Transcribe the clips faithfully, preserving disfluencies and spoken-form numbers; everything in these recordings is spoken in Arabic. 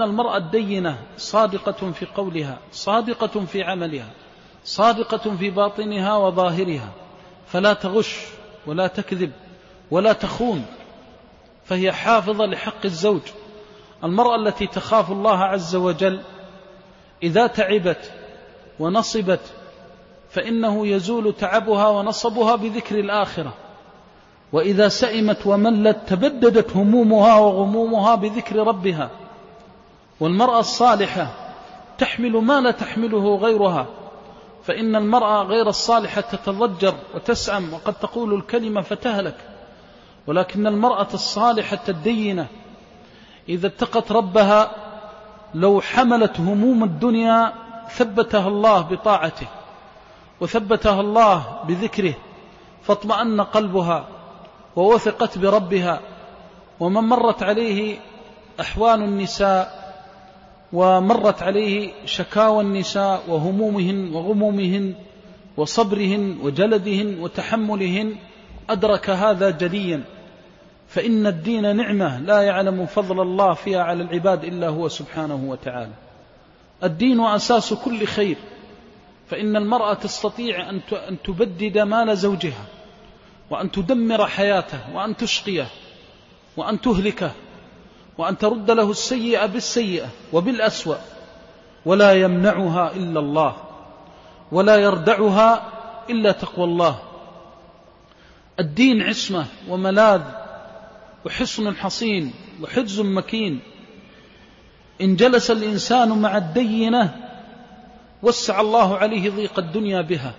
المرأة الدينة صادقة في قولها، صادقة في عملها، صادقة في باطنها وظاهرها، فلا تغش ولا تكذب ولا تخون، فهي حافظة لحق الزوج. المرأة التي تخاف الله عز وجل إذا تعبت ونصبت فإنه يزول تعبها ونصبها بذكر الآخرة، وإذا سئمت وملت تبددت همومها وغمومها بذكر ربها. والمرأة الصالحة تحمل ما لا تحمله غيرها، فإن المرأة غير الصالحة تتضجر وتسأم وقد تقول الكلمة فتهلك، ولكن المرأة الصالحة الدينة إذا اتقت ربها لو حملت هموم الدنيا ثبتها الله بطاعته وثبتها الله بذكره، فاطمأن قلبها ووثقت بربها. ومن مرت عليه أحوال النساء ومرت عليه شكاوى النساء وهمومهن وغمومهن وصبرهن وجلدهن وتحملهن أدرك هذا جليا، فإن الدين نعمة لا يعلم فضل الله فيها على العباد إلا هو سبحانه وتعالى. الدين أساس كل خير، فإن المرأة تستطيع أن تبدد مال زوجها وأن تدمر حياته وأن تشقيه وأن تهلكه وأن ترد له السيئة بالسيئة وبالأسوأ، ولا يمنعها إلا الله ولا يردعها إلا تقوى الله. الدين عصمة وملاذ وحصن حصين وحجز مكين. إن جلس الإنسان مع الدينة وسع الله عليه ضيق الدنيا بها،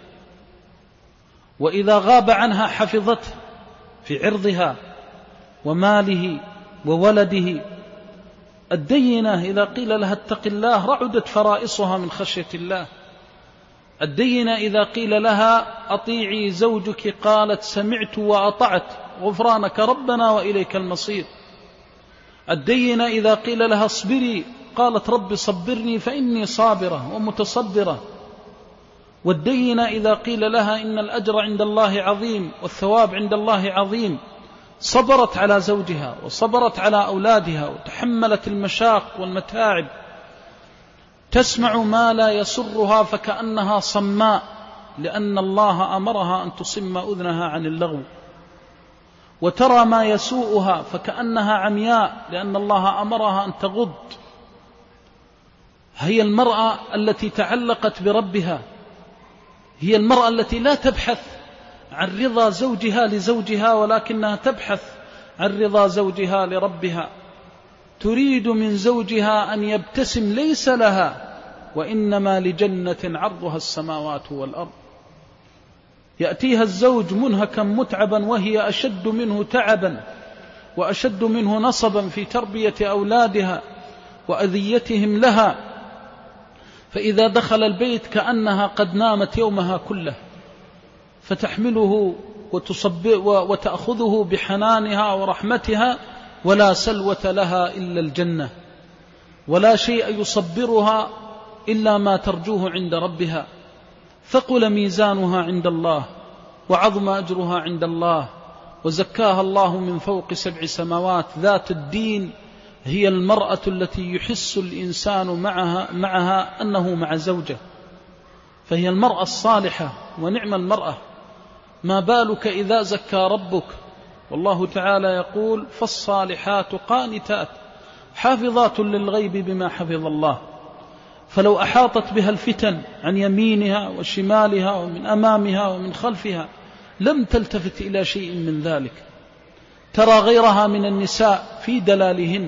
وإذا غاب عنها حفظته في عرضها وماله وولده. الدينة إذا قيل لها اتق الله رعدت فرائصها من خشية الله. الدينة إذا قيل لها أطيعي زوجك قالت سمعت وأطعت غفرانك ربنا وإليك المصير. الدينة إذا قيل لها اصبري قالت رب صبرني فإني صابرة ومتصبرة. والدينة إذا قيل لها إن الأجر عند الله عظيم والثواب عند الله عظيم صبرت على زوجها وصبرت على أولادها وتحملت المشاق والمتاعب، تسمع ما لا يسرها فكأنها صماء لأن الله أمرها أن تصم أذنها عن اللغو، وترى ما يسوءها فكأنها عمياء لأن الله أمرها أن تغض. هي المرأة التي تعلقت بربها، هي المرأة التي لا تبحث عن رضا زوجها لزوجها ولكنها تبحث عن رضا زوجها لربها، تريد من زوجها أن يبتسم ليس لها وإنما لجنة عرضها السماوات والأرض. يأتيها الزوج منهكا متعبا وهي أشد منه تعبا وأشد منه نصبا في تربية أولادها وأذيتهم لها، فإذا دخل البيت كأنها قد نامت يومها كله، فتحمله وتأخذه بحنانها ورحمتها، ولا سلوة لها إلا الجنة، ولا شيء يصبرها إلا ما ترجوه عند ربها. ثقل ميزانها عند الله وعظم أجرها عند الله، وزكاها الله من فوق سبع سماوات. ذات الدين هي المرأة التي يحس الإنسان معها, معها أنه مع زوجة، فهي المرأة الصالحة. ونعم المرأة، ما بالك إذا زكى ربك. والله تعالى يقول فالصالحات قانتات حافظات للغيب بما حفظ الله. فلو أحاطت بها الفتن عن يمينها وشمالها ومن أمامها ومن خلفها لم تلتفت إلى شيء من ذلك. ترى غيرها من النساء في دلالهن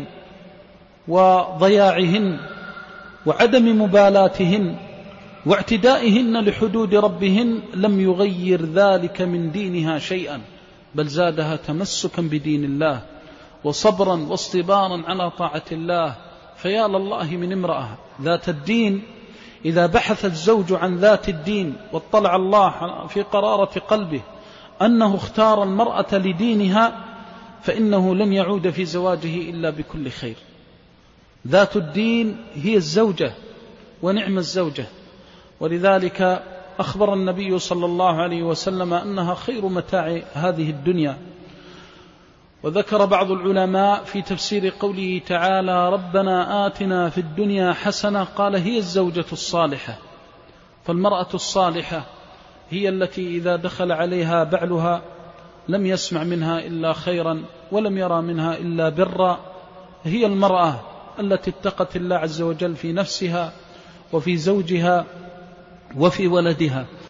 وضياعهن وعدم مبالاتهن واعتدائهن لحدود ربهن لم يغير ذلك من دينها شيئا، بل زادها تمسكا بدين الله وصبرا واصطبارا على طاعة الله. فيا لله من امرأة ذات الدين. إذا بحث الزوج عن ذات الدين واطلع الله في قرارة قلبه أنه اختار المرأة لدينها فإنه لن يعود في زواجه إلا بكل خير. ذات الدين هي الزوجة، ونعم الزوجة. ولذلك أخبر النبي صلى الله عليه وسلم أنها خير متاع هذه الدنيا. وذكر بعض العلماء في تفسير قوله تعالى ربنا آتنا في الدنيا حسنة قال هي الزوجة الصالحة. فالمرأة الصالحة هي التي إذا دخل عليها بعلها لم يسمع منها إلا خيرا ولم يرى منها إلا برا، هي المرأة التي اتقت الله عز وجل في نفسها وفي زوجها وفي ولدها.